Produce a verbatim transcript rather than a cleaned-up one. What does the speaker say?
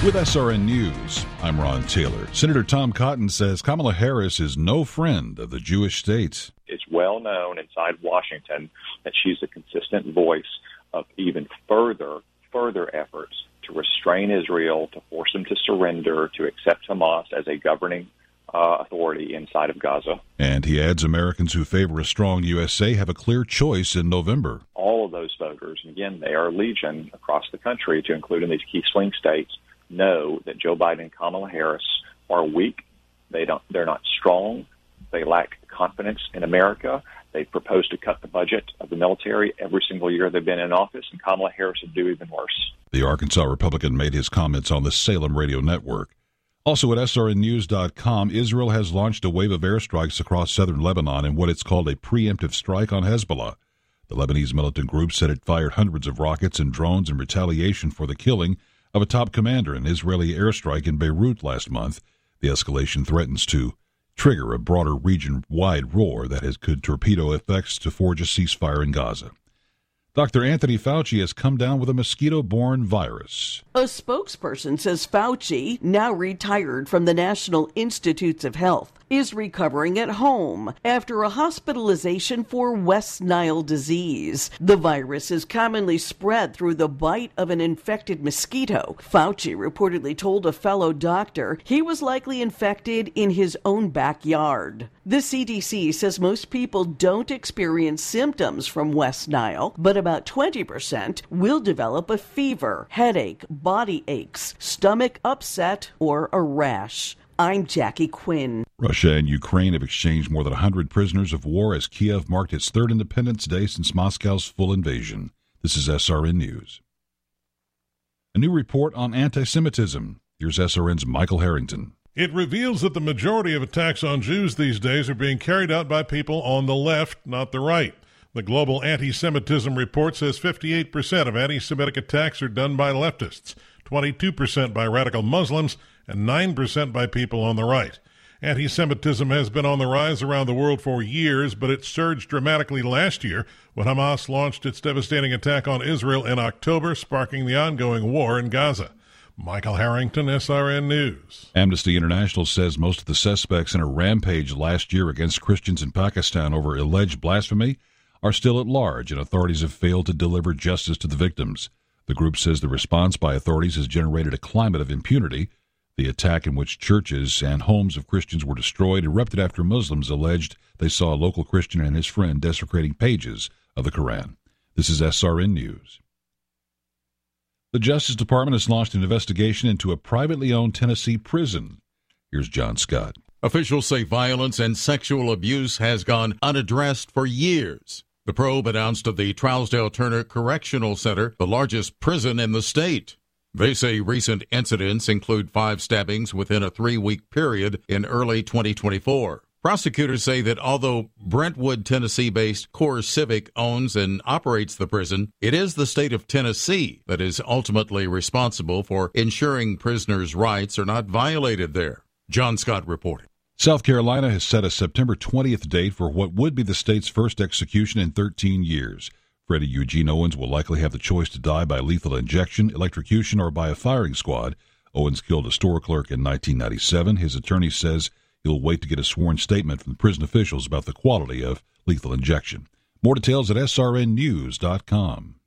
With S R N News, I'm Ron Taylor. Senator Tom Cotton says Kamala Harris is no friend of the Jewish state. It's well known inside Washington that she's a consistent voice of even further, further efforts to restrain Israel, to force them to surrender, to accept Hamas as a governing uh, authority inside of Gaza. And he adds Americans who favor a strong U S A have a clear choice in November. All of those voters, and again, they are legion across the country, to include in these key swing states, know that Joe Biden and Kamala Harris are weak. They don't. They're not strong. They lack confidence in America. They propose to cut the budget of the military every single year they've been in office, and Kamala Harris would do even worse. The Arkansas Republican made his comments on the Salem Radio Network. Also at S R N news dot com, Israel has launched a wave of airstrikes across southern Lebanon in what it's called a preemptive strike on Hezbollah. The Lebanese militant group said it fired hundreds of rockets and drones in retaliation for the killing of a top commander in an Israeli airstrike in Beirut last month. The escalation threatens to trigger a broader region-wide roar that has, could torpedo effects to forge a ceasefire in Gaza. Doctor Anthony Fauci has come down with a mosquito-borne virus. A spokesperson says Fauci, now retired from the National Institutes of Health, is recovering at home after a hospitalization for West Nile disease. The virus is commonly spread through the bite of an infected mosquito. Fauci reportedly told a fellow doctor he was likely infected in his own backyard. The C D C says most people don't experience symptoms from West Nile, but about twenty percent will develop a fever, headache, body aches, stomach upset, or a rash. I'm Jackie Quinn. Russia and Ukraine have exchanged more than one hundred prisoners of war as Kiev marked its third Independence Day since Moscow's full invasion. This is S R N News. A new report on anti-Semitism. Here's S R N's Michael Harrington. It reveals that the majority of attacks on Jews these days are being carried out by people on the left, not the right. The Global Anti-Semitism Report says fifty-eight percent of anti-Semitic attacks are done by leftists, twenty-two percent by radical Muslims, and nine percent by people on the right. Anti-Semitism has been on the rise around the world for years, but it surged dramatically last year when Hamas launched its devastating attack on Israel in October, sparking the ongoing war in Gaza. Michael Harrington, S R N News. Amnesty International says most of the suspects in a rampage last year against Christians in Pakistan over alleged blasphemy are still at large, and authorities have failed to deliver justice to the victims. The group says the response by authorities has generated a climate of impunity. The attack, in which churches and homes of Christians were destroyed, erupted after Muslims alleged they saw a local Christian and his friend desecrating pages of the Quran. This is S R N News. The Justice Department has launched an investigation into a privately owned Tennessee prison. Here's John Scott. Officials say violence and sexual abuse has gone unaddressed for years. The probe announced of the Trousdale Turner Correctional Center, the largest prison in the state. They say recent incidents include five stabbings within a three-week period in early twenty twenty-four. Prosecutors say that although Brentwood, Tennessee-based Core Civic owns and operates the prison, it is the state of Tennessee that is ultimately responsible for ensuring prisoners' rights are not violated there. John Scott reporting. South Carolina has set a September twentieth date for what would be the state's first execution in thirteen years. Freddie Eugene Owens will likely have the choice to die by lethal injection, electrocution, or by a firing squad. Owens killed a store clerk in nineteen ninety-seven. His attorney says he'll wait to get a sworn statement from prison officials about the quality of lethal injection. More details at S R N news dot com.